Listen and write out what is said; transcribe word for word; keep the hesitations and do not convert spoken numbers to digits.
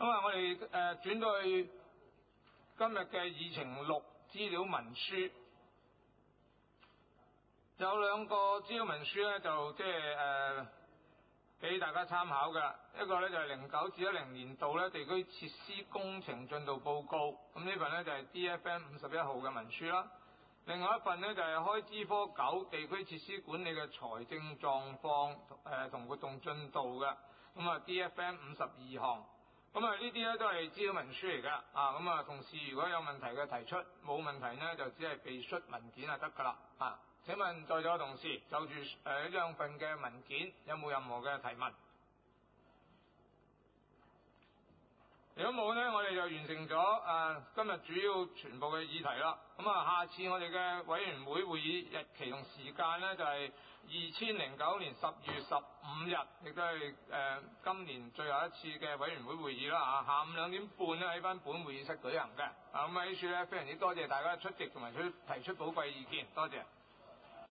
咁啊，我哋誒、呃、轉到去今日嘅議程六資料文書，有兩個資料文書咧，就即係誒俾大家參考嘅。一個咧就係零九至一零年度咧地區設施工程進度報告，咁呢份咧就係 D F M 五十一號嘅文書啦。另外一份呢，就係開支科九地區設施管理嘅財政狀況誒同活動進度嘅，咁啊 D F M 五十二項，咁啊呢啲咧都係資料文書嚟噶，啊咁啊同事如果有問題嘅提出，冇問題呢就只係備述文件就得噶啦，啊請問在座嘅同事就住誒呢兩份嘅文件有冇任何嘅提問？如果冇呢，我哋就完成咗誒、呃、今日主要全部嘅議題啦。咁啊，下次我哋嘅委員會會議日期同時間呢，就係二千零九年十月十五日，亦都係誒今年最後一次嘅委員會會議啦。啊，下午兩點半呢，喺翻本會議室舉行嘅。啊，咁喺呢處呢，非常之多謝大家出席同埋出提出寶貴意見，多謝。